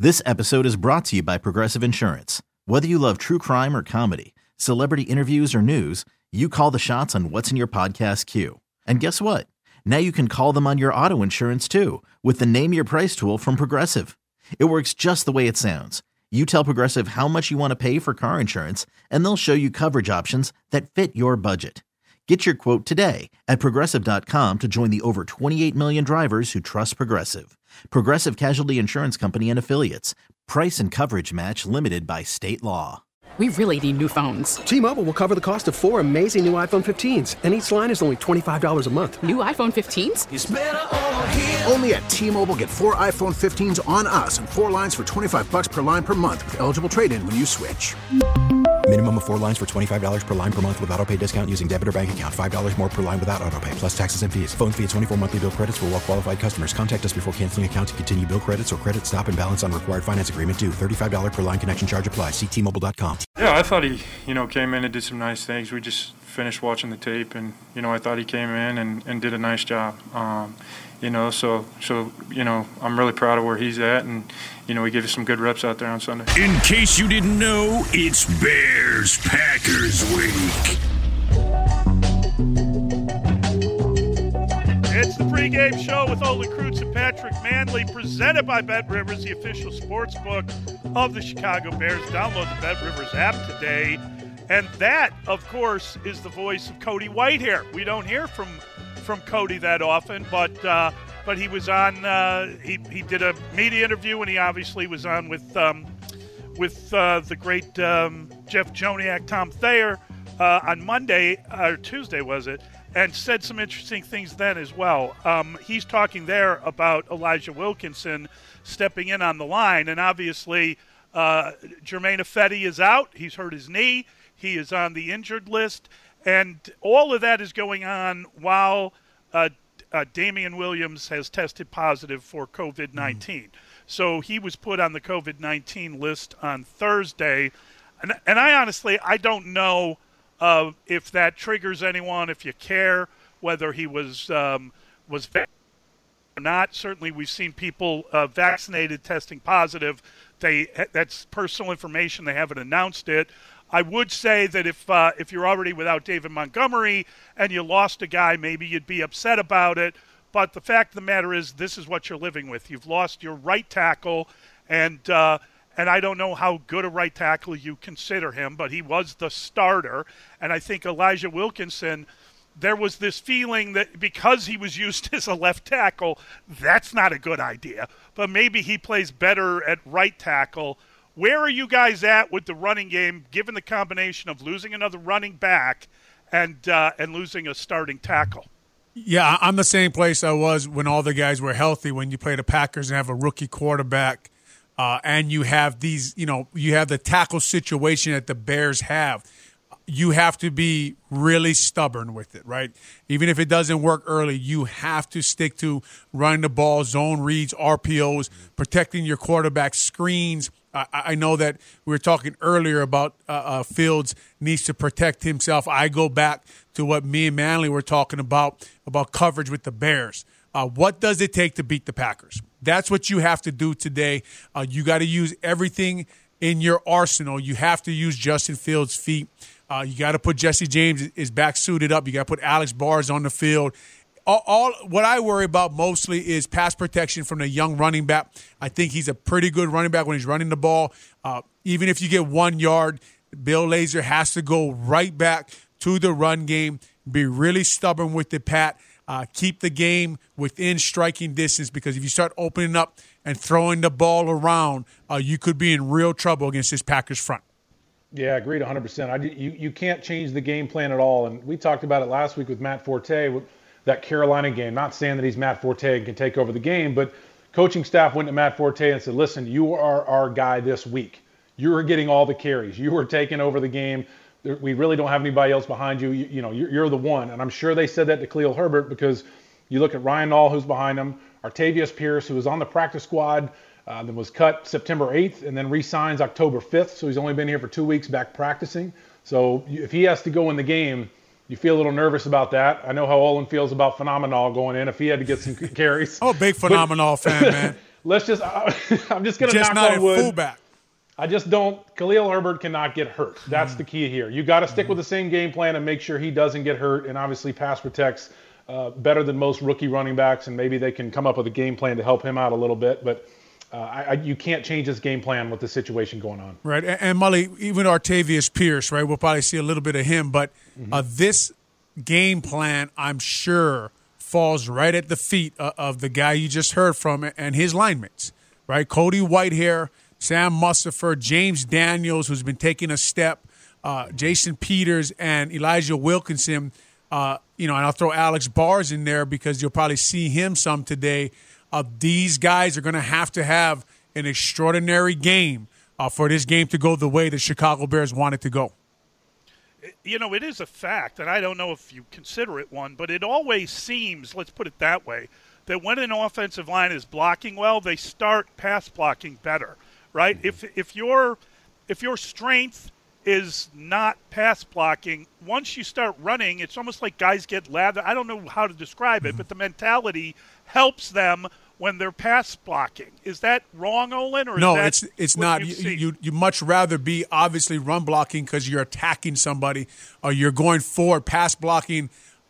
This episode is brought to you by Progressive Insurance. Whether you love true crime or comedy, celebrity interviews or news, you call the shots on what's in your podcast queue. And guess what? Now you can call them on your auto insurance too with the Name Your Price tool from Progressive. It works just the way it sounds. You tell Progressive how much you want to pay for car insurance, and they'll show you coverage options that fit your budget. Get your quote today at Progressive.com to join the over 28 million drivers who trust Progressive. Progressive Casualty Insurance Company and Affiliates. Price and coverage match limited by state law. We really need new phones. T-Mobile will cover the cost of 4 amazing new iPhone 15s, and each line is only $25 a month. New iPhone 15s? It's better over here. Only at T-Mobile, get 4 iPhone 15s on us and 4 lines for $25 per line per month with eligible trade-in when you switch. Minimum of 4 lines for $25 per line per month with autopay discount using debit or bank account. $5 more per line without autopay, plus taxes and fees. Phone fee at 24 monthly bill credits for well-qualified customers. Contact us before canceling account to continue bill credits or credit stop and balance on required finance agreement due. $35 per line connection charge applies. See T-Mobile.com. Yeah, I thought he, came in and did some nice things. We just finished watching the tape, and, I thought he came in and did a nice job. I'm really proud of where he's at, and, he gave us some good reps out there on Sunday. In case you didn't know, it's Bears-Packers week. It's the pregame show with Olin Kreutz and Patrick Manley, presented by BetRivers, the official sports book of the Chicago Bears. Download the BetRivers app today. And that, of course, is the voice of Cody Whitehair. We don't hear from Cody that often, but he was on. He did a media interview, and he obviously was on with the great Jeff Joniak, Tom Thayer, on Monday or Tuesday, was it? And said some interesting things then as well. He's talking there about Elijah Wilkinson stepping in on the line, and obviously Germain Ifedi is out. He's hurt his knee. He is on the injured list, and all of that is going on while Damian Williams has tested positive for COVID-19. So he was put on the COVID-19 list on Thursday, and I honestly don't know if that triggers anyone, if you care whether he was vaccinated or not. Certainly we've seen people vaccinated testing positive. That's personal information. They haven't announced it. I would say that if you're already without David Montgomery and you lost a guy, maybe you'd be upset about it. But the fact of the matter is this is what you're living with. You've lost your right tackle, and I don't know how good a right tackle you consider him, but he was the starter. And I think Elijah Wilkinson, there was this feeling that because he was used as a left tackle, that's not a good idea. But maybe he plays better at right tackle. Where are you guys at with the running game, given the combination of losing another running back and losing a starting tackle? Yeah, I'm the same place I was when all the guys were healthy, when you play the Packers and have a rookie quarterback. And you have these, you have the tackle situation that the Bears have. You have to be really stubborn with it, right? Even if it doesn't work early, you have to stick to running the ball, zone reads, RPOs, protecting your quarterback, screens. I know that we were talking earlier about Fields needs to protect himself. I go back to what me and Manley were talking about coverage with the Bears. What does it take to beat the Packers? That's what you have to do today. You got to use everything in your arsenal. You have to use Justin Fields' feet. You got to put Jesse James is back suited up. You got to put Alex Bars on the field. All what I worry about mostly is pass protection from the young running back. I think he's a pretty good running back when he's running the ball. Even if you get 1 yard, Bill Lazor has to go right back to the run game. Be really stubborn with the Pat. Keep the game within striking distance, because if you start opening up and throwing the ball around, you could be in real trouble against this Packers front. Yeah, agreed 100%. You can't change the game plan at all. And we talked about it last week with Matt Forte, that Carolina game. Not saying that he's Matt Forte and can take over the game, but coaching staff went to Matt Forte and said, listen, you are our guy this week. You are getting all the carries. You are taking over the game. We really don't have anybody else behind you. You're the one. And I'm sure they said that to Khalil Herbert, because you look at Ryan Nall, who's behind him, Artavius Pierce, who was on the practice squad, then was cut September 8th and then re-signs October 5th. So he's only been here for 2 weeks back practicing. So if he has to go in the game, you feel a little nervous about that. I know how Olin feels about Phenomenal going in if he had to get some carries. Oh, big Phenomenal fan, man. let's just I'm just going to knock not on wood. Fullback. I just don't. Khalil Herbert cannot get hurt. That's the key here. You got to stick with the same game plan and make sure he doesn't get hurt. And obviously, pass protects better than most rookie running backs, and maybe they can come up with a game plan to help him out a little bit. But you can't change his game plan with the situation going on. Right. And Mully, even Artavius Pierce, right? We'll probably see a little bit of him, but this game plan, I'm sure, falls right at the feet of the guy you just heard from and his linemates, right? Cody Whitehair, Sam Mustipher, James Daniels, who's been taking a step, Jason Peters, and Elijah Wilkinson. And I'll throw Alex Bars in there because you'll probably see him some today. These guys are going to have an extraordinary game for this game to go the way the Chicago Bears want it to go. It is a fact, and I don't know if you consider it one, but it always seems, let's put it that way, that when an offensive line is blocking well, they start pass blocking better. Right? If your strength is not pass blocking, once you start running, it's almost like guys get lathered. I don't know how to describe it, but the mentality helps them when they're pass blocking. Is that wrong, Olin? Or no, is it's not. You much rather be obviously run blocking because you're attacking somebody or you're going forward. Pass blocking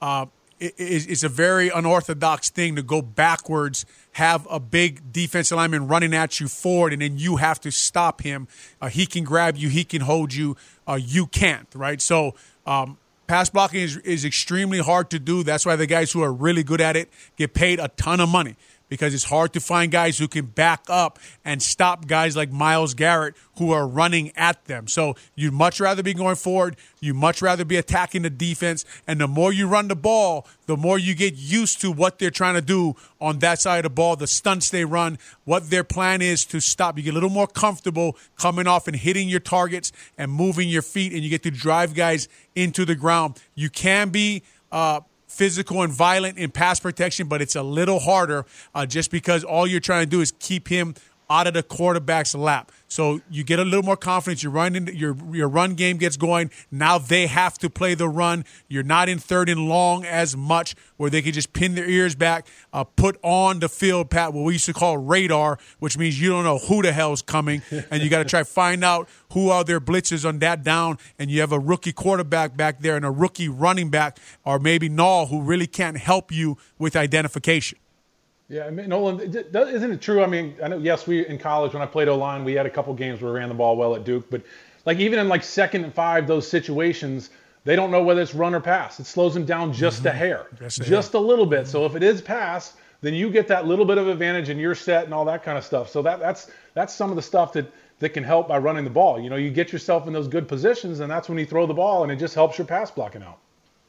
is a very unorthodox thing to go backwards, have a big defensive lineman running at you forward, and then you have to stop him. He can grab you. He can hold you. You can't, right? So pass blocking is extremely hard to do. That's why the guys who are really good at it get paid a ton of money, because it's hard to find guys who can back up and stop guys like Myles Garrett who are running at them. So you'd much rather be going forward. You'd much rather be attacking the defense. And the more you run the ball, the more you get used to what they're trying to do on that side of the ball, the stunts they run, what their plan is to stop. You get a little more comfortable coming off and hitting your targets and moving your feet, and you get to drive guys into the ground. You can be physical and violent in pass protection, but it's a little harder just because all you're trying to do is keep him out of the quarterback's lap. So you get a little more confidence. Your run game gets going. Now they have to play the run. You're not in third and long as much where they can just pin their ears back, put on the field, Pat, what we used to call radar, which means you don't know who the hell's coming, and you got to try to find out who are their blitzers on that down, and you have a rookie quarterback back there and a rookie running back, or maybe Nall, who really can't help you with identification. Yeah, I mean, Nolan, isn't it true? I mean, I know, yes, we in college when I played O-line, we had a couple games where we ran the ball well at Duke, but like even in like 2nd and 5, those situations, they don't know whether it's run or pass. It slows them down just a hair, just a little bit. So if it is pass, then you get that little bit of advantage and you're set and all that kind of stuff. So that's some of the stuff that can help by running the ball. You get yourself in those good positions, and that's when you throw the ball, and it just helps your pass blocking out.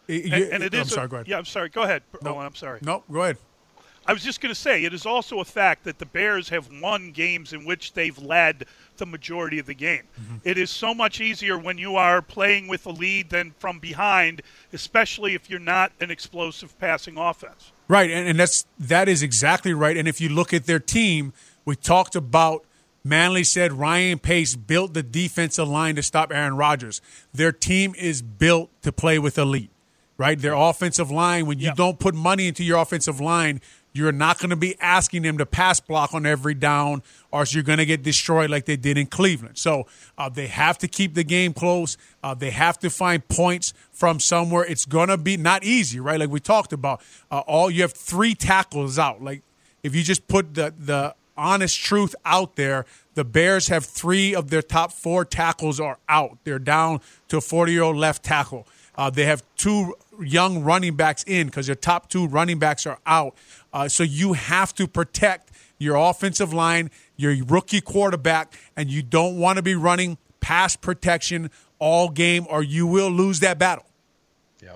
I'm sorry, go ahead. Yeah, I'm sorry. Go ahead. No, I'm sorry. No, go ahead. I was just going to say, it is also a fact that the Bears have won games in which they've led the majority of the game. It is so much easier when you are playing with a lead than from behind, especially if you're not an explosive passing offense. Right, and that is exactly right. And if you look at their team, we talked about Manley said Ryan Pace built the defensive line to stop Aaron Rodgers. Their team is built to play with elite, right? Their offensive line, when you don't put money into your offensive line, you're not going to be asking them to pass block on every down, or else you're going to get destroyed like they did in Cleveland. So they have to keep the game close. They have to find points from somewhere. It's going to be not easy, right? Like we talked about. You have 3 tackles out. Like if you just put the honest truth out there, the Bears have 3 of their top 4 tackles are out. They're down to a 40-year-old left tackle. They have 2 young running backs in because their top 2 running backs are out. So you have to protect your offensive line, your rookie quarterback, and you don't want to be running pass protection all game or you will lose that battle. Yep.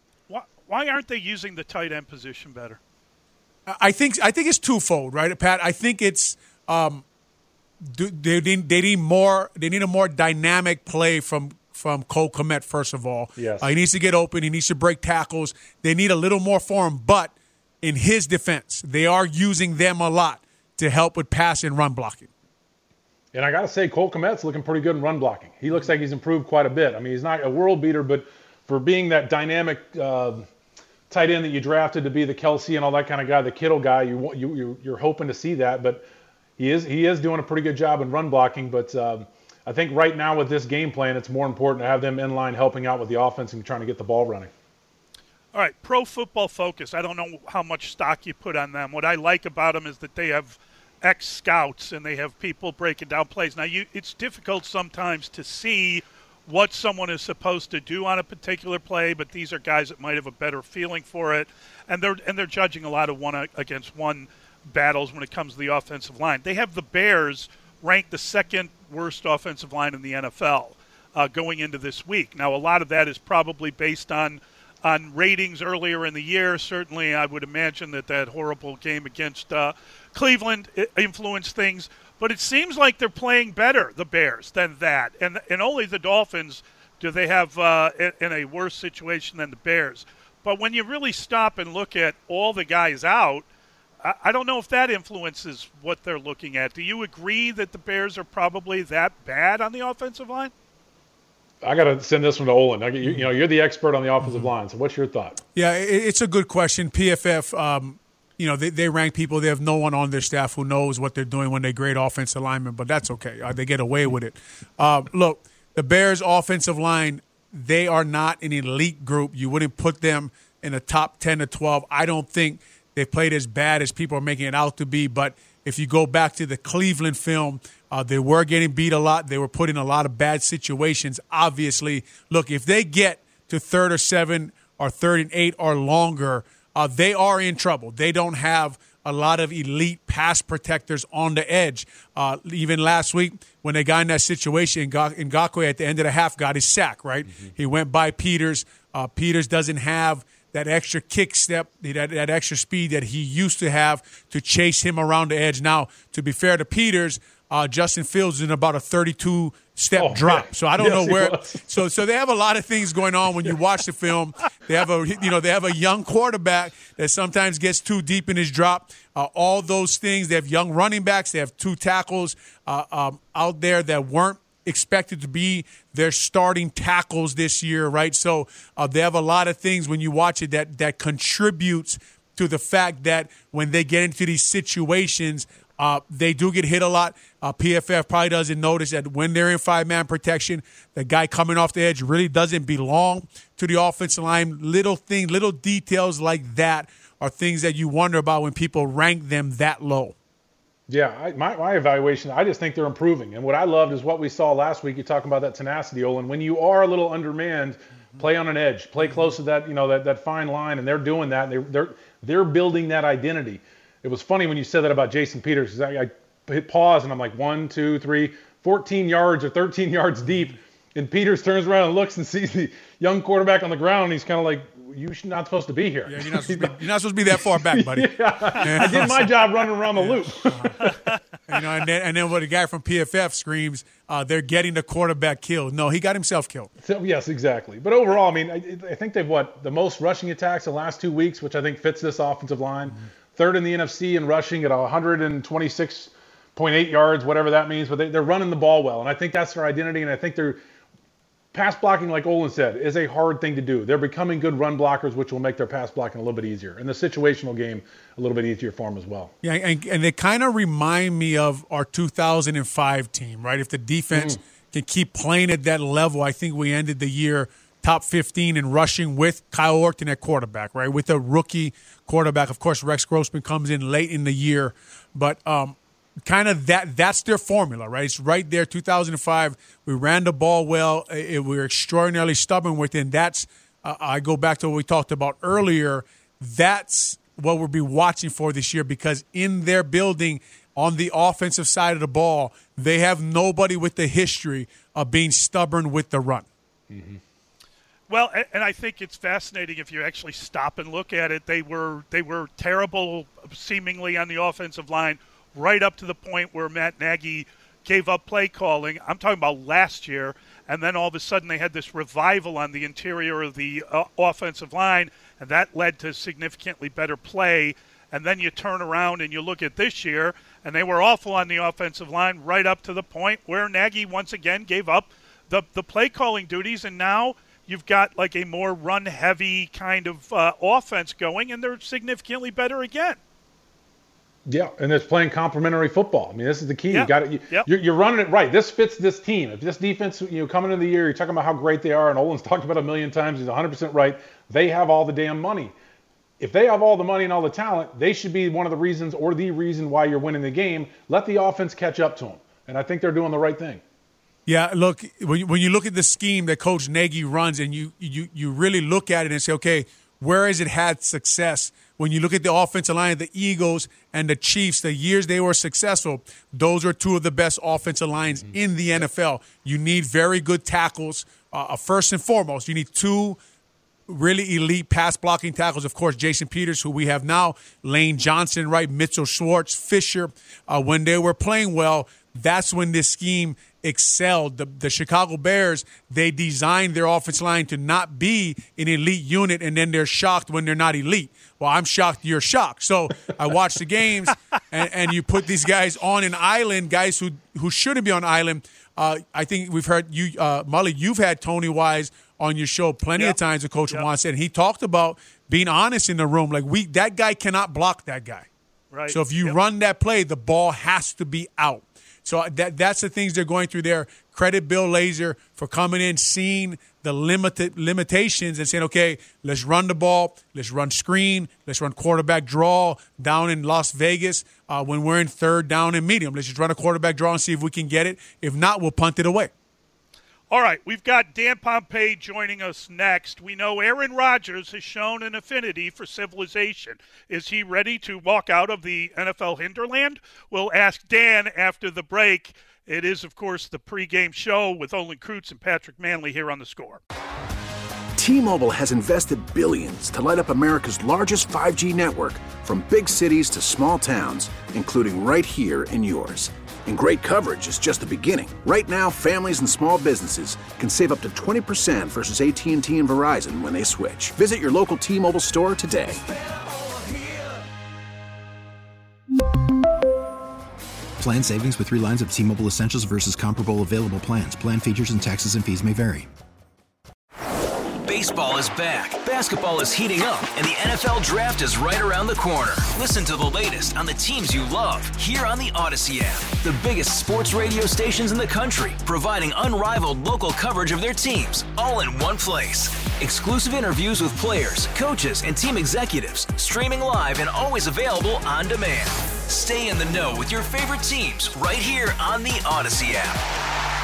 Why aren't they using the tight end position better? I think it's twofold, right, Pat? I think it's they need a more dynamic play from Cole Kmet, first of all. Yes. He needs to get open. He needs to break tackles. They need a little more for him. But in his defense, they are using them a lot to help with pass and run blocking. And I got to say, Cole Kmet's looking pretty good in run blocking. He looks like he's improved quite a bit. I mean, he's not a world beater, but for being that dynamic tight end that you drafted to be the Kelsey and all that kind of guy, the Kittle guy, you're hoping to see that. But he is doing a pretty good job in run blocking, but I think right now with this game plan, it's more important to have them in line helping out with the offense and trying to get the ball running. All right, Pro Football Focus. I don't know how much stock you put on them. What I like about them is that they have ex-scouts and they have people breaking down plays. Now, it's difficult sometimes to see what someone is supposed to do on a particular play, but these are guys that might have a better feeling for it, and they're judging a lot of one-against-one battles when it comes to the offensive line. They have the Bears ranked the second worst offensive line in the NFL going into this week. Now, a lot of that is probably based on ratings earlier in the year. Certainly, I would imagine that horrible game against Cleveland influenced things. But it seems like they're playing better, the Bears, than that. And only the Dolphins do they have in a worse situation than the Bears. But when you really stop and look at all the guys out, I don't know if that influences what they're looking at. Do you agree that the Bears are probably that bad on the offensive line? I got to send this one to Olin. You're the expert on the offensive line, so what's your thought? Yeah, it's a good question. PFF, they rank people. They have no one on their staff who knows what they're doing when they grade offensive linemen, but that's okay. They get away with it. Look, the Bears' offensive line, they are not an elite group. You wouldn't put them in the top 10 to 12. I don't think they played as bad as people are making it out to be, but if you go back to the Cleveland film, they were getting beat a lot. They were put in a lot of bad situations. Obviously, look, if they get to 3rd or 7 or 3rd and 8 or longer, they are in trouble. They don't have a lot of elite pass protectors on the edge. Even last week when they got in that situation, Ngakoue at the end of the half got his sack, right? Mm-hmm. He went by Peters. Peters doesn't have that extra kick step, that extra speed that he used to have to chase him around the edge. Now, to be fair to Peters, Justin Fields is in about a 32-step drop. Yeah. So I don't know where. So they have a lot of things going on when you watch the film. They have a young quarterback that sometimes gets too deep in his drop. All those things. They have young running backs. They have 2 tackles out there that weren't expected to be their starting tackles this year, right? So they have a lot of things when you watch it that contributes to the fact that when they get into these situations, they do get hit a lot. PFF probably doesn't notice that when they're in 5-man protection, the guy coming off the edge really doesn't belong to the offensive line. Little details like that are things that you wonder about when people rank them that low. Yeah, my evaluation, I just think they're improving. And what I loved is what we saw last week. You talking about that tenacity, Olin. When you are a little undermanned, play on an edge, play close to that, that fine line, and they're doing that. And they're building that identity. It was funny when you said that about Jason Peters, because I hit pause and I'm like 1, 2, 3, 14 yards or 13 yards deep, and Peters turns around and looks and sees the young quarterback on the ground, and he's kind of like, you're not supposed to be here. Yeah, you're not supposed to be that far back, buddy. I did my job running around the loop. And then what the guy from PFF screams, they're getting the quarterback killed. No, he got himself killed. So, yes, exactly. But overall, I mean, I think they've the most rushing attacks the last 2 weeks, which I think fits this offensive line. Mm-hmm. 3rd in the NFC in rushing at 126.8 yards, whatever that means. But they're running the ball well, and I think that's their identity. And I think they're pass blocking, like Olin said, is a hard thing to do. They're becoming good run blockers, which will make their pass blocking a little bit easier, and the situational game a little bit easier for them as well. Yeah, and they kind of remind me of our 2005 team, right? If the defense can keep playing at that level, I think we ended the year top 15 in rushing with Kyle Orton at quarterback, right? With a rookie quarterback. Of course, Rex Grossman comes in late in the year, but kind of that's their formula, right? It's right there, 2005. We ran the ball well. We were extraordinarily stubborn with it, and that's I go back to what we talked about earlier. That's what we'll be watching for this year, because in their building on the offensive side of the ball, they have nobody with the history of being stubborn with the run. Mm-hmm. Well, and I think it's fascinating if you actually stop and look at it. They were terrible seemingly on the offensive line right up to the point where Matt Nagy gave up play calling. I'm talking about last year, and then all of a sudden they had this revival on the interior of the offensive line, and that led to significantly better play. And then you turn around and you look at this year, and they were awful on the offensive line right up to the point where Nagy once again gave up the play calling duties, and now you've got like a more run-heavy kind of offense going, and they're significantly better again. Yeah, and it's playing complementary football. I mean, this is the key. Yep. You got it. You're running it right. This fits this team. If this defense, coming into the year, you're talking about how great they are, and Olin's talked about a million times. He's 100% right. They have all the damn money. If they have all the money and all the talent, they should be one of the reasons or the reason why you're winning the game. Let the offense catch up to them, and I think they're doing the right thing. Yeah, look, when you look at the scheme that Coach Nagy runs, and you really look at it and say, okay, where has it had success? When you look at the offensive line of the Eagles and the Chiefs, the years they were successful, those are two of the best offensive lines in the NFL. You need very good tackles. First and foremost, you need two really elite pass blocking tackles. Of course, Jason Peters, who we have now, Lane Johnson, right, Mitchell Schwartz, Fisher. When they were playing well, that's when this scheme excelled. The Chicago Bears, they designed their offensive line to not be an elite unit, and then they're shocked when they're not elite. Well, I'm shocked you're shocked. So I watch the games, and you put these guys on an island, guys who shouldn't be on an island. I think we've heard you, Mully, you've had Tony Wise on your show plenty of times, and Coach Juan said, he talked about being honest in the room. Like, that guy cannot block that guy. Right. So if you run that play, the ball has to be out. So that's the things they're going through there. Credit Bill Lazor for coming in, seeing the limitations and saying, okay, let's run the ball, let's run screen, let's run quarterback draw down in Las Vegas when we're in third down and medium. Let's just run a quarterback draw and see if we can get it. If not, we'll punt it away. All right, we've got Dan Pompei joining us next. We know Aaron Rodgers has shown an affinity for civilization. Is he ready to walk out of the NFL hinterland? We'll ask Dan after the break. It is, of course, the pregame show with Olin Kreutz and Patrick Manley here on The Score. T-Mobile has invested billions to light up America's largest 5G network, from big cities to small towns, including right here in yours. And great coverage is just the beginning. Right now, families and small businesses can save up to 20% versus AT&T and Verizon when they switch. Visit your local T-Mobile store today. Plan savings with 3 lines of T-Mobile Essentials versus comparable available plans. Plan features and taxes and fees may vary. Baseball is back, basketball is heating up, and the NFL Draft is right around the corner. Listen to the latest on the teams you love here on the Odyssey app. The biggest sports radio stations in the country, providing unrivaled local coverage of their teams, all in one place. Exclusive interviews with players, coaches, and team executives, streaming live and always available on demand. Stay in the know with your favorite teams right here on the Odyssey app.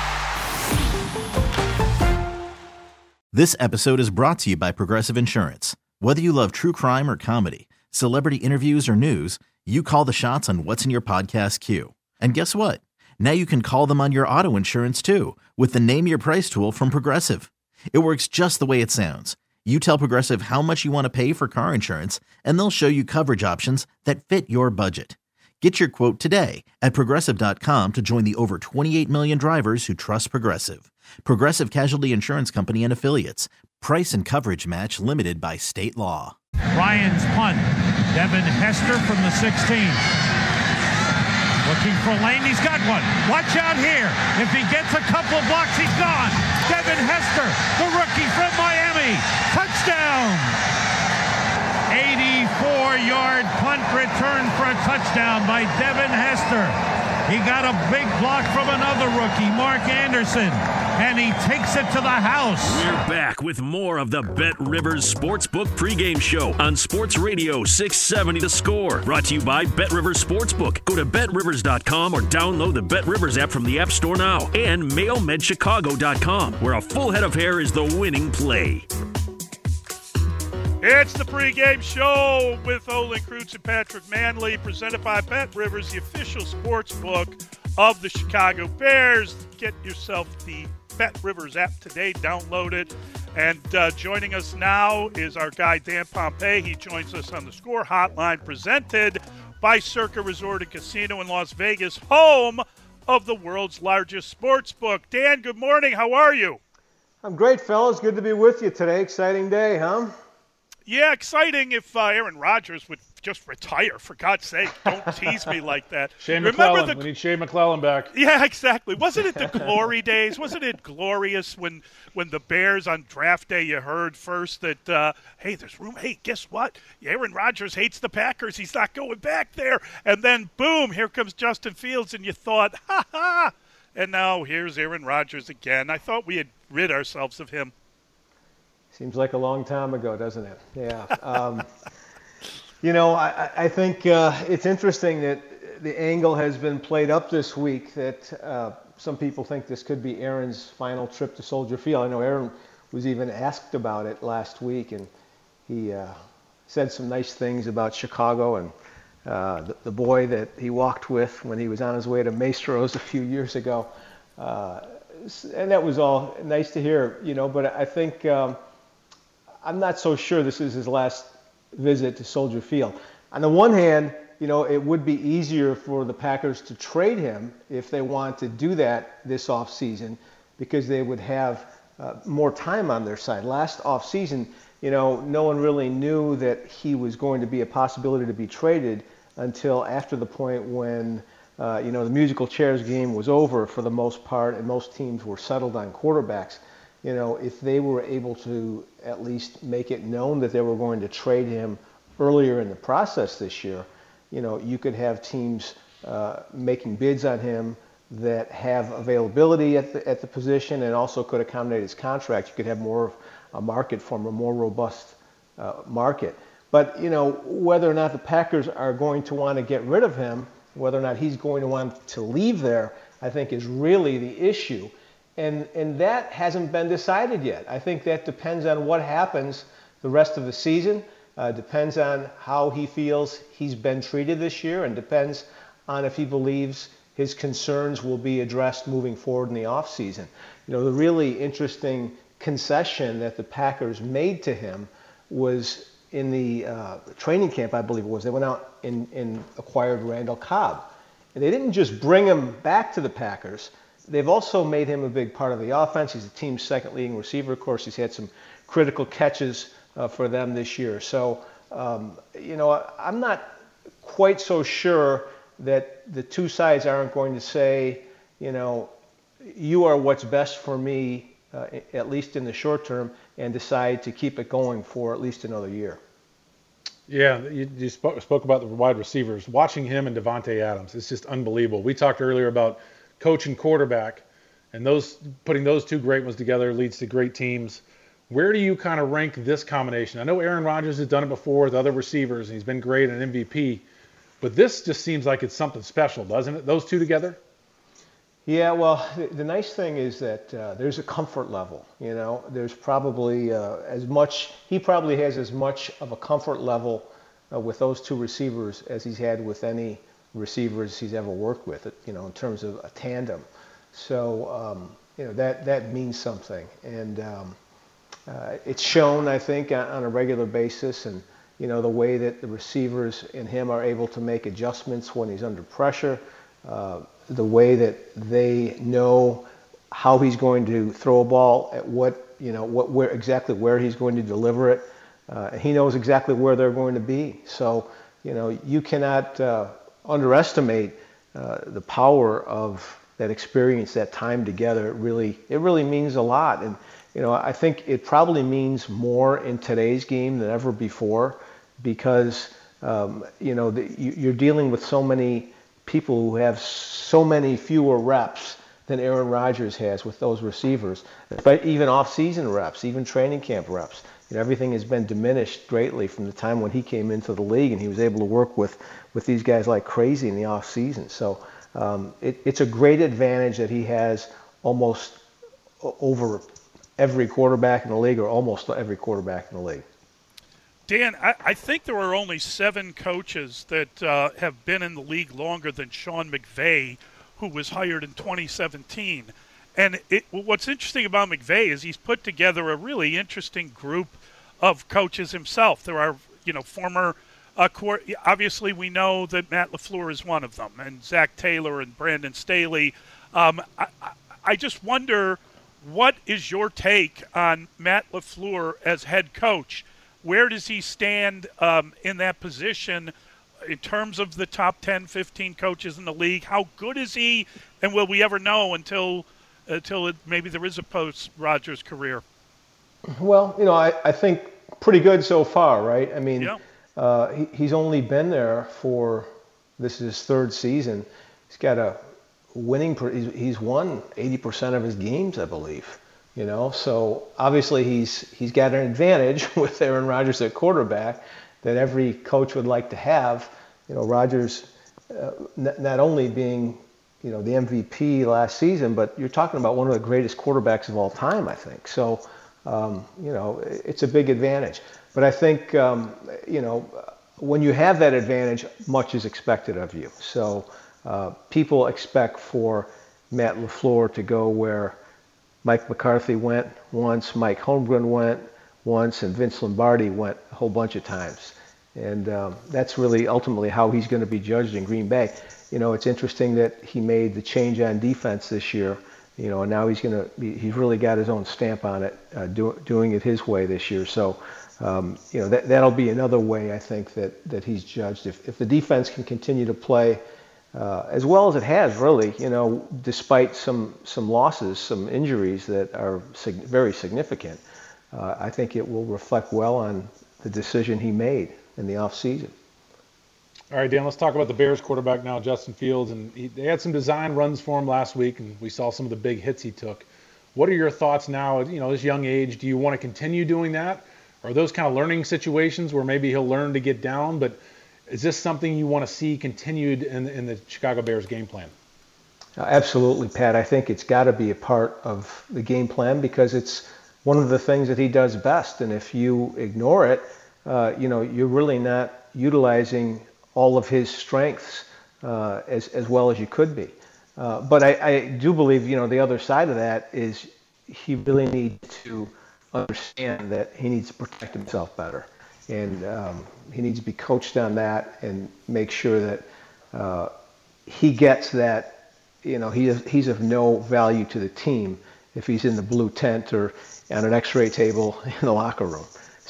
This episode is brought to you by Progressive Insurance. Whether you love true crime or comedy, celebrity interviews or news, you call the shots on what's in your podcast queue. And guess what? Now you can call them on your auto insurance too with the Name Your Price tool from Progressive. It works just the way it sounds. You tell Progressive how much you want to pay for car insurance, and they'll show you coverage options that fit your budget. Get your quote today at Progressive.com to join the over 28 million drivers who trust Progressive. Progressive Casualty Insurance Company and Affiliates. Price and coverage match limited by state law. Ryan's punt. Devin Hester from the 16. Looking for Lane. He's got one. Watch out here. If he gets a couple of blocks, he's gone. Devin Hester, the rookie from Miami. Touchdown. 84-yard punt return for a touchdown by Devin Hester. He got a big block from another rookie, Mark Anderson, and he takes it to the house. We're back with more of the Bet Rivers Sportsbook pregame show on Sports Radio 670 The Score. Brought to you by Bet Rivers Sportsbook. Go to BetRivers.com or download the Bet Rivers app from the App Store now. And MailMedChicago.com, where a full head of hair is the winning play. It's the pregame show with Olin Kreutz and Patrick Manley, presented by Bet Rivers, the official sports book of the Chicago Bears. Get yourself the Bet Rivers app today. Download it. And joining us now is our guy, Dan Pompei. He joins us on the Score Hotline, presented by Circa Resort and Casino in Las Vegas, home of the world's largest sports book. Dan, good morning. How are you? I'm great, fellas. Good to be with you today. Exciting day, huh? Yeah, exciting if Aaron Rodgers would just retire, for God's sake. Don't tease me like that. Shea McClellan. We need Shea McClellan back. Yeah, exactly. Wasn't it the glory days? Wasn't it glorious when the Bears on draft day, you heard first that, hey, there's room. Hey, guess what? Aaron Rodgers hates the Packers. He's not going back there. And then, boom, here comes Justin Fields, and you thought, ha-ha. And now here's Aaron Rodgers again. I thought we had rid ourselves of him. Seems like a long time ago, doesn't it? Yeah. I think it's interesting that the angle has been played up this week that some people think this could be Aaron's final trip to Soldier Field. I know Aaron was even asked about it last week, and he said some nice things about Chicago and the boy that he walked with when he was on his way to Maestro's a few years ago. And that was all nice to hear, but I think I'm not so sure this is his last visit to Soldier Field. On the one hand, it would be easier for the Packers to trade him if they want to do that this offseason because they would have more time on their side. Last offseason, no one really knew that he was going to be a possibility to be traded until after the point when the musical chairs game was over for the most part and most teams were settled on quarterbacks. If they were able to at least make it known that they were going to trade him earlier in the process this year, you could have teams making bids on him that have availability at the position and also could accommodate his contract. You could have more of a market from a more robust market. But, whether or not the Packers are going to want to get rid of him, whether or not he's going to want to leave there, I think is really the issue. And that hasn't been decided yet. I think that depends on what happens the rest of the season, depends on how he feels he's been treated this year, and depends on if he believes his concerns will be addressed moving forward in the offseason. The really interesting concession that the Packers made to him was in the training camp, I believe it was. They went out and acquired Randall Cobb. And they didn't just bring him back to the Packers. They've also made him a big part of the offense. He's the team's second leading receiver. Of course, he's had some critical catches for them this year. So, I'm not quite so sure that the two sides aren't going to say, you are what's best for me, at least in the short term, and decide to keep it going for at least another year. Yeah, you spoke about the wide receivers. Watching him and Devontae Adams, it's just unbelievable. We talked earlier about coach and quarterback, and putting those two great ones together leads to great teams. Where do you kind of rank this combination? I know Aaron Rodgers has done it before with other receivers, and he's been great at MVP, but this just seems like it's something special, doesn't it? Those two together? Yeah, well, the nice thing is that there's a comfort level. There's probably he probably has as much of a comfort level with those two receivers as he's had with any receivers he's ever worked with, in terms of a tandem. So, that means something. And it's shown, I think, on a regular basis. And, the way that the receivers in him are able to make adjustments when he's under pressure, the way that they know how he's going to throw a ball at where he's going to deliver it. He knows exactly where they're going to be. So, you cannot underestimate the power of that experience, that time together. It really means a lot. And, I think it probably means more in today's game than ever before because, you're dealing with so many people who have so many fewer reps than Aaron Rodgers has with those receivers, but even off-season reps, even training camp reps. Everything has been diminished greatly from the time when he came into the league, and he was able to work with these guys like crazy in the off-season. So it's a great advantage that he has almost over every quarterback in the league, or almost every quarterback in the league. Dan, I think there are only 7 coaches that have been in the league longer than Sean McVay, who was hired in 2017. And what's interesting about McVay is he's put together a really interesting group of coaches himself. There are, former obviously we know that Matt LaFleur is one of them, and Zach Taylor and Brandon Staley. I just wonder, what is your take on Matt LaFleur as head coach? Where does he stand in that position in terms of the top 10, 15 coaches in the league? How good is he, and will we ever know until maybe there is a post-Rodgers career? Well, I think pretty good so far, right? I mean, he's only been there for, this is his third season. He's got a winning, he's won 80% of his games, I believe. So obviously he's got an advantage with Aaron Rodgers at quarterback that every coach would like to have. Rodgers not only being, the MVP last season, but you're talking about one of the greatest quarterbacks of all time, I think. So, it's a big advantage. But I think, when you have that advantage, much is expected of you. So people expect for Matt LaFleur to go where Mike McCarthy went once, Mike Holmgren went once, and Vince Lombardi went a whole bunch of times. And that's really ultimately how he's going to be judged in Green Bay. It's interesting that he made the change on defense this year, and now he's really got his own stamp on it, doing it his way this year. So, that'll be another way I think that he's judged. If the defense can continue to play as well as it has, really, despite some losses, some injuries that are very significant, I think it will reflect well on the decision he made in the offseason. All right, Dan, let's talk about the Bears quarterback now, Justin Fields. And they had some design runs for him last week, and we saw some of the big hits he took. What are your thoughts now at this young age? Do you want to continue doing that? Are those kind of learning situations where maybe he'll learn to get down? But is this something you want to see continued in the Chicago Bears game plan? Absolutely, Pat. I think it's got to be a part of the game plan because it's one of the things that he does best. And if you ignore it, you're really not utilizing all of his strengths as well as you could be. But I do believe, the other side of that is he really needs to understand that he needs to protect himself better. And he needs to be coached on that and make sure that he gets that, he's of no value to the team if he's in the blue tent or on an x-ray table in the locker room.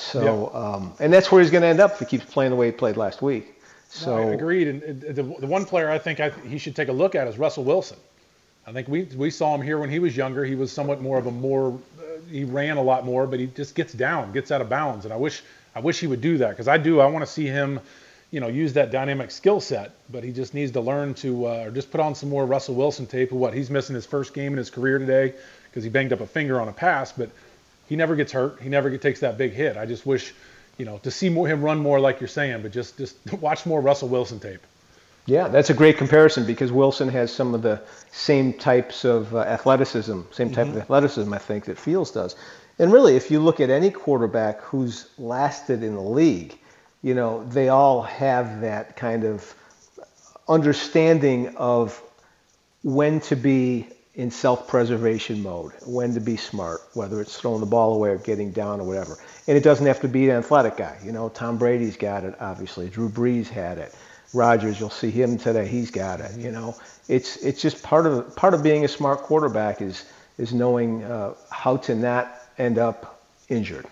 So, and that's where he's going to end up if he keeps playing the way he played last week. So I agreed. And the one player I think he should take a look at is Russell Wilson. I think we saw him here when he was younger. He was somewhat more of he ran a lot more, but he just gets out of bounds. And I wish he would do that because I want to see him, use that dynamic skill set. But he just needs to learn to, or just put on some more Russell Wilson tape. He's missing his first game in his career today because he banged up a finger on a pass, but he never gets hurt. He never takes that big hit. I just wish, to see him run more like you're saying, but just watch more Russell Wilson tape. Yeah, that's a great comparison because Wilson has some of the same types of athleticism, of athleticism, I think, that Fields does. And really, if you look at any quarterback who's lasted in the league, they all have that kind of understanding of when to be in self-preservation mode, when to be smart, whether it's throwing the ball away or getting down or whatever. And it doesn't have to be an athletic guy. Tom Brady's got it, obviously. Drew Brees had it. Rodgers, you'll see him today. He's got it. It's just part of being a smart quarterback is knowing how to not end up injured.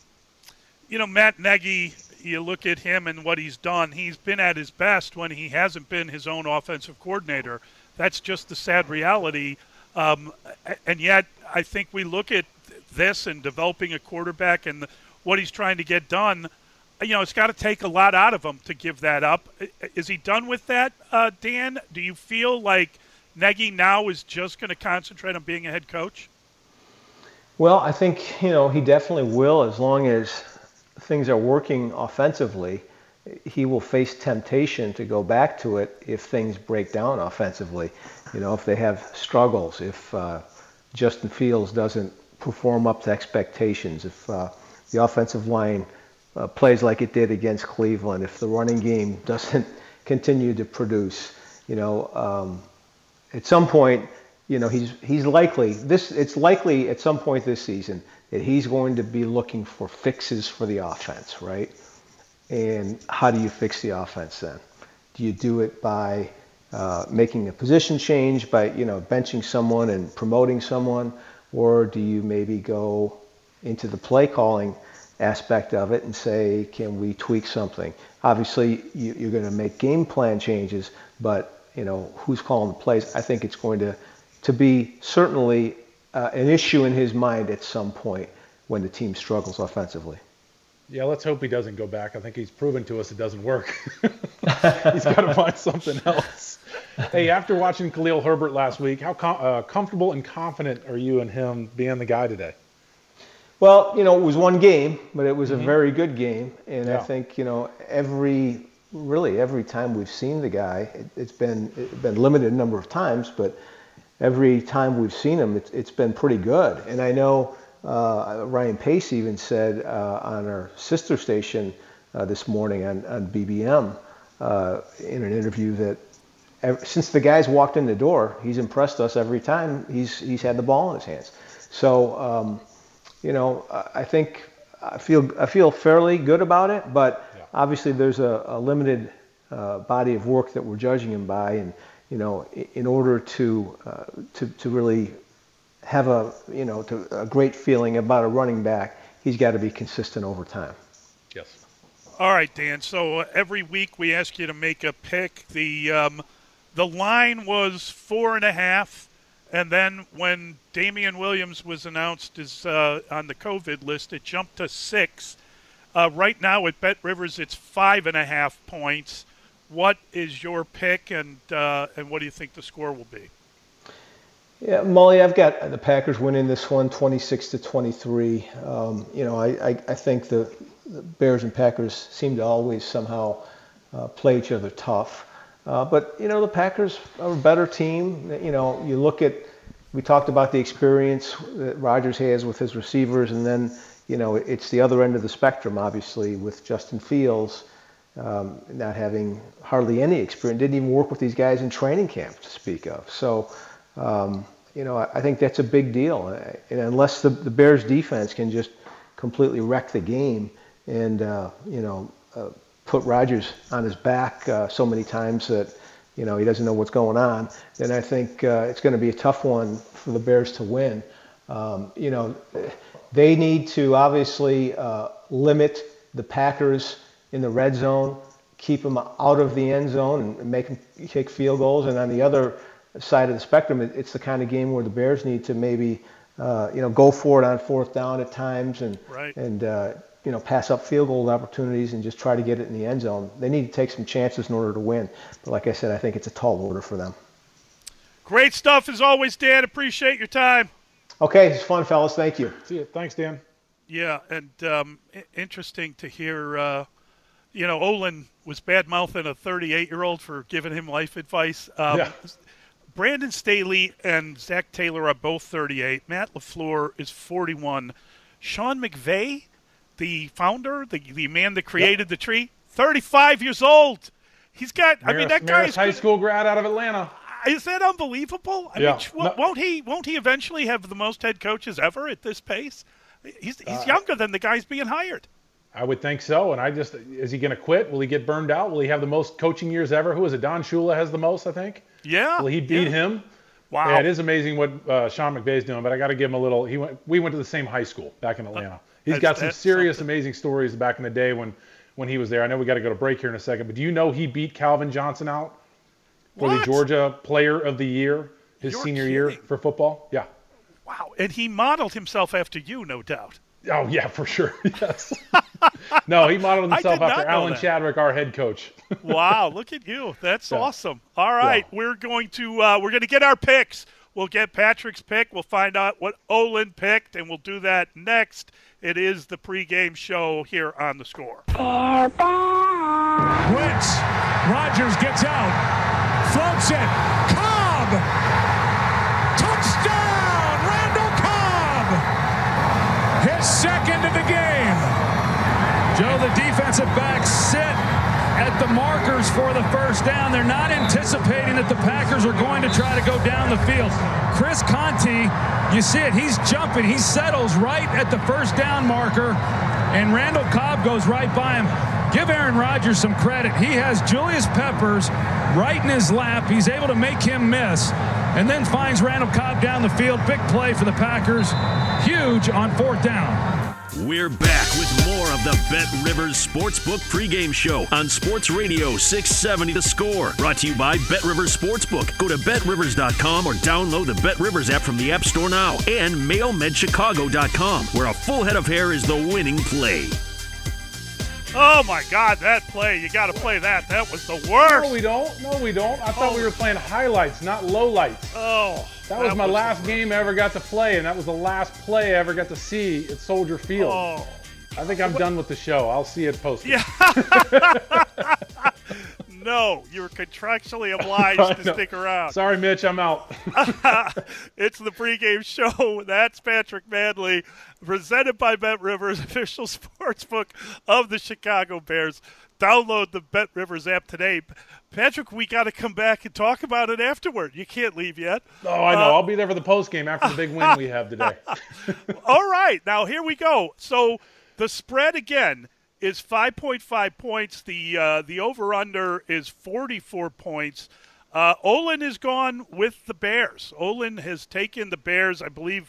Matt Nagy, you look at him and what he's done. He's been at his best when he hasn't been his own offensive coordinator. That's just the sad reality. And yet, I think we look at this and developing a quarterback and what he's trying to get done. It's got to take a lot out of him to give that up. Is he done with that, Dan? Do you feel like Nagy now is just going to concentrate on being a head coach? Well, I think, he definitely will as long as things are working offensively. He will face temptation to go back to it if things break down offensively. If they have struggles, if Justin Fields doesn't perform up to expectations, if the offensive line plays like it did against Cleveland, if the running game doesn't continue to produce, at some point, he's likely it's likely at some point this season that he's going to be looking for fixes for the offense, right? And how do you fix the offense then? Do you do it by making a position change, by benching someone and promoting someone, or do you maybe go into the play calling aspect of it and say, can we tweak something? Obviously, you're going to make game plan changes, but who's calling the plays? I think it's going to be certainly an issue in his mind at some point when the team struggles offensively. Yeah, let's hope he doesn't go back. I think he's proven to us it doesn't work. He's got to find something else. Hey, after watching Khalil Herbert last week, how comfortable and confident are you in him being the guy today? Well, it was one game, but it was a very good game. And I think, every time we've seen the guy, it's been limited number of times, but every time we've seen him, it's been pretty good. And I know Ryan Pace even said on our sister station this morning on BBM in an interview that since the guy's walked in the door, he's impressed us every time he's had the ball in his hands. So, I think I feel fairly good about it, but obviously there's a limited body of work that we're judging him by, and in order to really have a great feeling about a running back, he's got to be consistent over time. Yes. All right, Dan. So every week we ask you to make a pick. The line was 4.5. And then when Damian Williams was announced as on the COVID list, it jumped to 6. Right now at Bet Rivers, it's 5.5 points. What is your pick, and what do you think the score will be? Yeah, Molly, I've got the Packers winning this one, 26-23. I think the Bears and Packers seem to always somehow play each other tough. But, the Packers are a better team. You look at, we talked about the experience that Rodgers has with his receivers, and then, it's the other end of the spectrum, obviously, with Justin Fields not having hardly any experience, didn't even work with these guys in training camp to speak of. So, I think that's a big deal. And unless the Bears defense can just completely wreck the game and, put Rodgers on his back so many times that he doesn't know what's going on, then I think it's going to be a tough one for the Bears to win. They need to obviously limit the Packers in the red zone, keep them out of the end zone, and make them kick field goals. And on the other side of the spectrum, it's the kind of game where the Bears need to maybe go for it on fourth down at times and pass up field goal opportunities and just try to get it in the end zone. They need to take some chances in order to win. But like I said, I think it's a tall order for them. Great stuff as always, Dan. Appreciate your time. Okay, it's fun, fellas. Thank you. See you. Thanks, Dan. Yeah, and interesting to hear, Olin was bad-mouthing a 38-year-old for giving him life advice. Brandon Staley and Zach Taylor are both 38. Matt LaFleur is 41. Sean McVay, the founder, the man that created the tree, 35 years old. He's got. That guy's high school grad out of Atlanta. Is that unbelievable? Won't he eventually have the most head coaches ever at this pace? He's younger than the guys being hired. I would think so. And is he going to quit? Will he get burned out? Will he have the most coaching years ever? Who is it? Don Shula has the most, I think. Yeah. Will he beat him? Wow. Yeah, it is amazing what Sean McVay's doing, but I got to give him a little. We went to the same high school back in Atlanta. He's got some serious, amazing stories back in the day when he was there. I know we got to go to break here in a second, but do you know he beat Calvin Johnson out for the Georgia Player of the Year, his senior year for football? Yeah. Wow. And he modeled himself after you, no doubt. Oh, yeah, for sure. Yes. No, he modeled himself after Alan Chadwick, our head coach. Wow, look at you. That's awesome. All right, we're going to get our picks. We'll get Patrick's pick. We'll find out what Olin picked, and we'll do that next. It is the pregame show here on The Score. Blitz. Rodgers gets out. Floats it. Cobb. Touchdown, Randall Cobb. His second of the game. Joe, the defensive backs sit at the markers for the first down. They're not anticipating that the Packers are going to try to go down the field. Chris Conte, you see it, he's jumping. He settles right at the first down marker, and Randall Cobb goes right by him. Give Aaron Rodgers some credit. He has Julius Peppers right in his lap. He's able to make him miss, and then finds Randall Cobb down the field. Big play for the Packers. Huge on fourth down. We're back with more of the Bet Rivers Sportsbook pregame show on Sports Radio 670 The Score. Brought to you by Bet Rivers Sportsbook. Go to BetRivers.com or download the Bet Rivers app from the App Store now. And MailMedChicago.com, where a full head of hair is the winning play. Oh, my God, that play. You got to play that. That was the worst. No, we don't. I thought we were playing highlights, not lowlights. Oh. That was my last game I ever got to play, and that was the last play I ever got to see at Soldier Field. Oh. I think I'm done with the show. I'll see it posted. Yeah. No, you're contractually obliged to stick around. Sorry, Mitch, I'm out. It's the pregame show. That's Patrick Manley, presented by Bet Rivers, official sportsbook of the Chicago Bears. Download the Bet Rivers app today. Patrick, we got to come back and talk about it afterward. You can't leave yet. Oh, I know. I'll be there for the postgame after the big win we have today. All right. Now, here we go. So the spread, again, is 5.5 points. The over-under is 44 points. Olin is gone with the Bears. Olin has taken the Bears, I believe,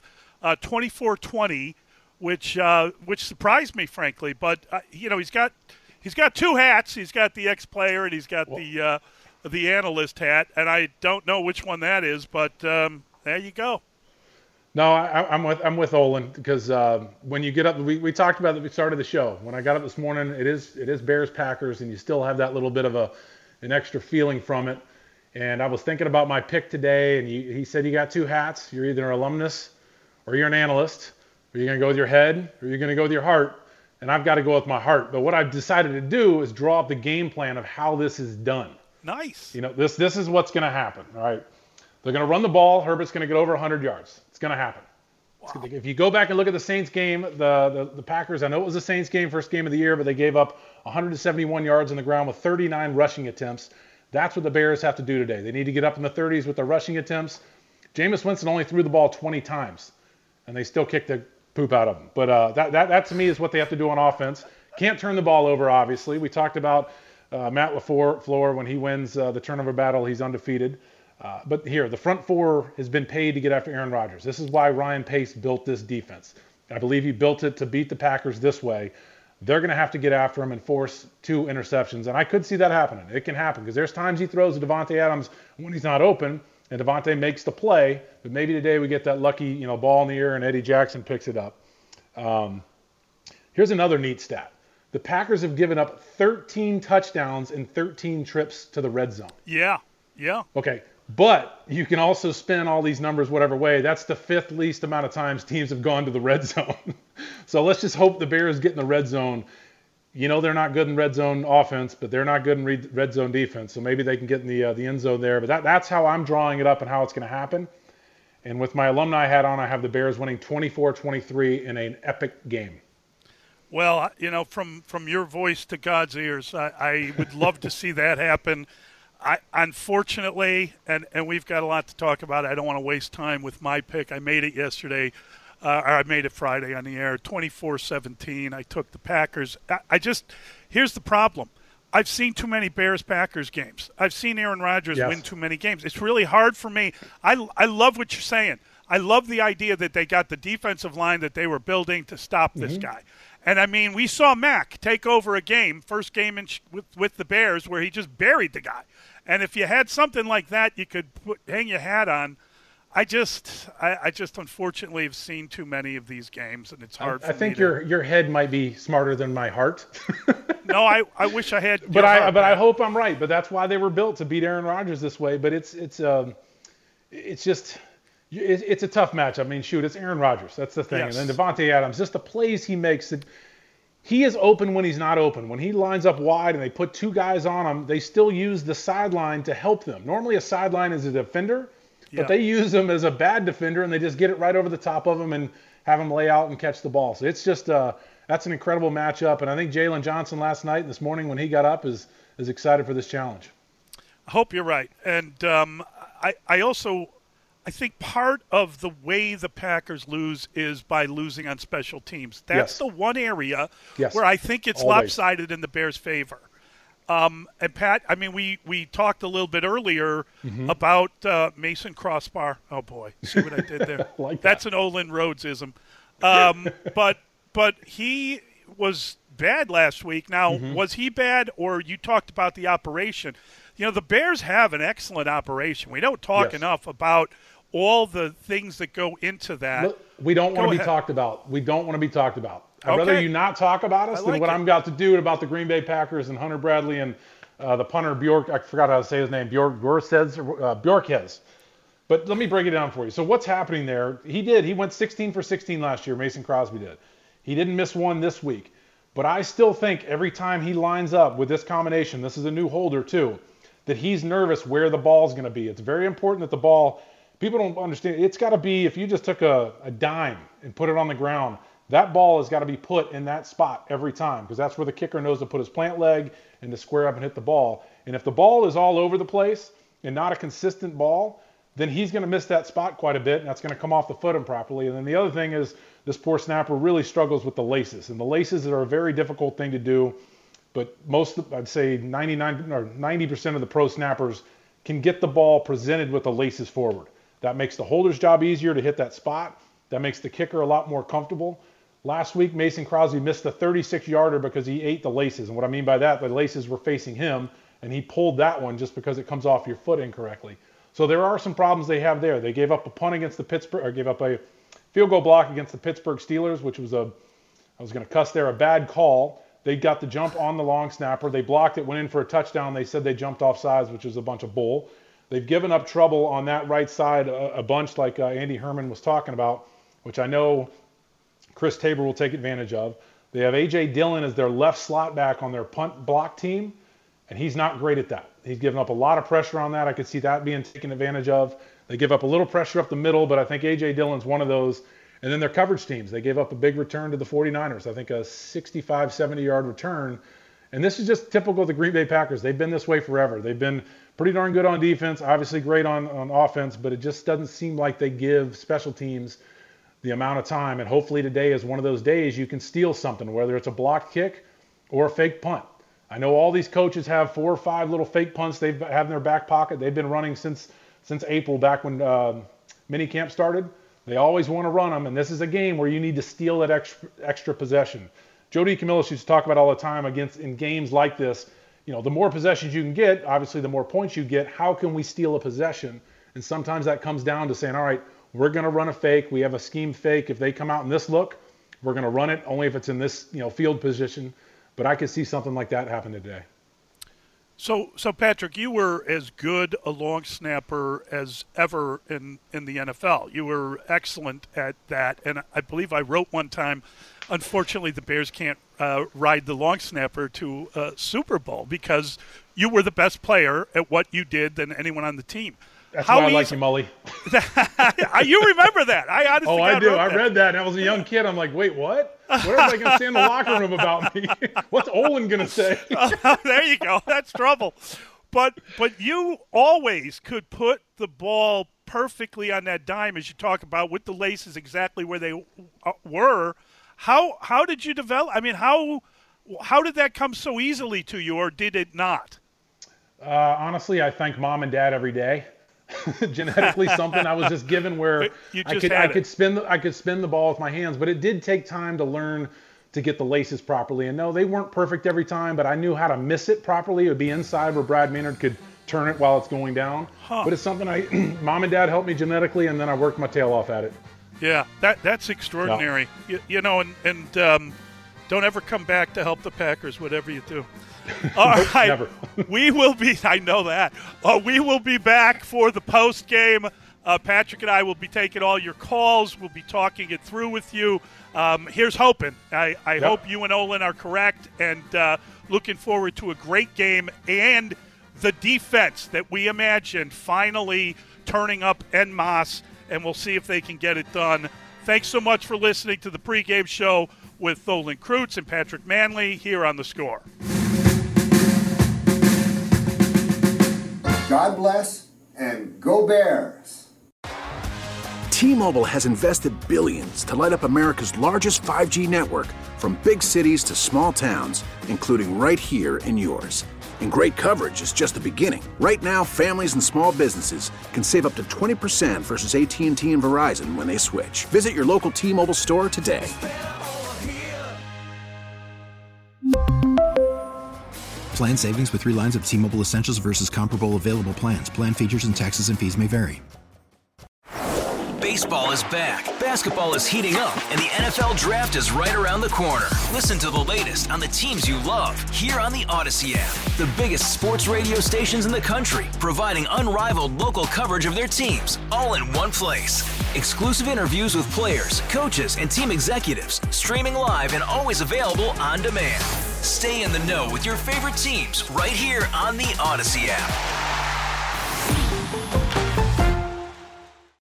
24-20, which surprised me, frankly. But, he's got two hats. He's got the ex-player and he's got the analyst hat. And I don't know which one that is, but there you go. No, I'm with Olin because when you get up, we talked about it at the start of the show. When I got up this morning, it is Bears Packers, and you still have that little bit of an extra feeling from it. And I was thinking about my pick today, and he said you got two hats. You're either an alumnus or you're an analyst. Are you going to go with your head or are you going to go with your heart? And I've got to go with my heart. But what I've decided to do is draw up the game plan of how this is done. Nice. This is what's going to happen. All right. They're going to run the ball. Herbert's going to get over 100 yards. It's going to happen. Wow. If you go back and look at the Saints game, the Packers, I know it was the Saints game, first game of the year, but they gave up 171 yards on the ground with 39 rushing attempts. That's what the Bears have to do today. They need to get up in the 30s with their rushing attempts. Jameis Winston only threw the ball 20 times, and they still kicked the poop out of him. But that to me is what they have to do on offense. Can't turn the ball over, obviously. We talked about Matt LaFleur. When he wins the turnover battle, he's undefeated. But here, the front four has been paid to get after Aaron Rodgers. This is why Ryan Pace built this defense. I believe he built it to beat the Packers this way. They're going to have to get after him and force 2 interceptions. And I could see that happening. It can happen because there's times he throws to Davante Adams when he's not open, and Davante makes the play. But maybe today we get that lucky ball in the air and Eddie Jackson picks it up. Here's another neat stat. The Packers have given up 13 touchdowns and 13 trips to the red zone. Yeah. Okay. But you can also spin all these numbers whatever way. That's the 5th least amount of times teams have gone to the red zone. So let's just hope the Bears get in the red zone. They're not good in red zone offense, but they're not good in red zone defense. So maybe they can get in the end zone there. But that's how I'm drawing it up and how it's going to happen. And with my alumni hat on, I have the Bears winning 24-23 in an epic game. Well, from your voice to God's ears, I would love to see that happen. Unfortunately, and we've got a lot to talk about. I don't want to waste time with my pick. I made it yesterday. Or I made it Friday on the air, 24-17. I took the Packers. Here's the problem. I've seen too many Bears-Packers games. I've seen Aaron Rodgers win too many games. It's really hard for me. I love what you're saying. I love the idea that they got the defensive line that they were building to stop this guy. And, I mean, we saw Mac take over a game, first game with the Bears, where he just buried the guy. And if you had something like that you could hang your hat on, I just unfortunately have seen too many of these games, and it's hard for me. I think your head might be smarter than my heart. No, I wish I had. But I hope I'm right. But that's why they were built, to beat Aaron Rodgers this way. But it's a tough match. I mean, shoot, it's Aaron Rodgers. That's the thing. Yes. And then Davante Adams, just the plays he makes. He is open when he's not open. When he lines up wide and they put 2 guys on him, they still use the sideline to help them. Normally a sideline is a defender, but they use him as a bad defender, and they just get it right over the top of him and have him lay out and catch the ball. So it's just that's an incredible matchup. And I think Jalen Johnson last night and this morning when he got up is excited for this challenge. I hope you're right. And I think part of the way the Packers lose is by losing on special teams. That's the one area where I think it's lopsided in the Bears' favor. And Pat, I mean, we talked a little bit earlier about Mason Crossbar. Oh boy, see what I did there? That's an Olin Rhodesism. But but he was bad last week. Now, was he bad, or you talked about the operation? The Bears have an excellent operation. We don't talk enough about all the things that go into that. Look, we don't want to be talked about. We don't want to be talked about. I'd rather you not talk about us than what I'm about to do about the Green Bay Packers and Hunter Bradley and the punter Bjork. I forgot how to say his name. Bjorkhes. But let me break it down for you. So what's happening there? He went 16 for 16 last year. Mason Crosby did. He didn't miss one this week. But I still think every time he lines up with this combination, this is a new holder too, that he's nervous where the ball's going to be. It's very important that the ball, people don't understand, it's got to be, if you just took a dime and put it on the ground, that ball has got to be put in that spot every time, because that's where the kicker knows to put his plant leg and to square up and hit the ball. And if the ball is all over the place and not a consistent ball, then he's going to miss that spot quite a bit, and that's going to come off the foot improperly. And then the other thing is this poor snapper really struggles with the laces. And the laces are a very difficult thing to do, but I'd say 99 or 90% of the pro snappers can get the ball presented with the laces forward. That makes the holder's job easier to hit that spot. That makes the kicker a lot more comfortable. Last week, Mason Crosby missed the 36-yarder because he ate the laces. And what I mean by that, the laces were facing him, and he pulled that one just because it comes off your foot incorrectly. So there are some problems they have there. They gave up a punt against the Pittsburgh, or gave up a field goal block against the Pittsburgh Steelers, which was I was going to cuss there, a bad call. They got the jump on the long snapper. They blocked it, went in for a touchdown. They said they jumped off sides, which was a bunch of bull. They've given up trouble on that right side a bunch, like Andy Herman was talking about, which I know Chris Tabor will take advantage of. They have A.J. Dillon as their left slot back on their punt block team, and he's not great at that. He's given up a lot of pressure on that. I could see that being taken advantage of. They give up a little pressure up the middle, but I think A.J. Dillon's one of those. And then their coverage teams. They gave up a big return to the 49ers. I think a 65, 70-yard return. And this is just typical of the Green Bay Packers. They've been this way forever. They've been pretty darn good on defense, obviously great on offense, but it just doesn't seem like they give special teams the amount of time. And hopefully today is one of those days you can steal something, whether it's a blocked kick or a fake punt. I know all these coaches have 4 or 5 little fake punts they have in their back pocket. They've been running since April, back when minicamp started. They always want to run them, and this is a game where you need to steal that extra possession. Joe DiCamillo used to talk about all the time in games like this, the more possessions you can get, obviously the more points you get. How can we steal a possession? And sometimes that comes down to saying, all right, we're going to run a fake. We have a scheme fake. If they come out in this look, we're going to run it only if it's in this field position. But I could see something like that happen today. So Patrick, you were as good a long snapper as ever in the NFL. You were excellent at that. And I believe I wrote one time, unfortunately, the Bears can't ride the long snapper to a Super Bowl because you were the best player at what you did than anyone on the team. That's why I like you, Mully. You remember that? I honestly I do. I read that, and I was a young kid. I'm like, wait, what? What are everybody going to say in the locker room about me? What's Olin going to say? There you go. That's trouble. But you always could put the ball perfectly on that dime, as you talk about, with the laces exactly where they were. How did you develop? I mean, how did that come so easily to you, or did it not? Honestly, I thank mom and dad every day. Genetically, something I was just given where I could spin the ball with my hands, but it did take time to learn to get the laces properly. And no, they weren't perfect every time, but I knew how to miss it properly. It would be inside where Brad Maynard could turn it while it's going down. But it's something mom and dad helped me genetically, and then I worked my tail off at it. Yeah, that's extraordinary. Yeah. And don't ever come back to help the Packers, whatever you do. All right, never. We will be. I know that. We will be back for the post game. Patrick and I will be taking all your calls. We'll be talking it through with you. Here's hoping. I hope you and Olin are correct, and looking forward to a great game and the defense that we imagined finally turning up en masse, and we'll see if they can get it done. Thanks so much for listening to the pregame show with Olin Kreutz and Patrick Manley here on The Score. God bless, and go Bears. T-Mobile has invested billions to light up America's largest 5G network, from big cities to small towns, including right here in yours. And great coverage is just the beginning. Right now, families and small businesses can save up to 20% versus AT&T and Verizon when they switch. Visit your local T-Mobile store today. Plan savings with 3 lines of T-Mobile Essentials versus comparable available plans. Plan features and taxes and fees may vary. Baseball is back, basketball is heating up, and the NFL Draft is right around the corner. Listen to the latest on the teams you love here on the Odyssey app. The biggest sports radio stations in the country, providing unrivaled local coverage of their teams, all in one place. Exclusive interviews with players, coaches, and team executives, streaming live and always available on demand. Stay in the know with your favorite teams right here on the Odyssey app.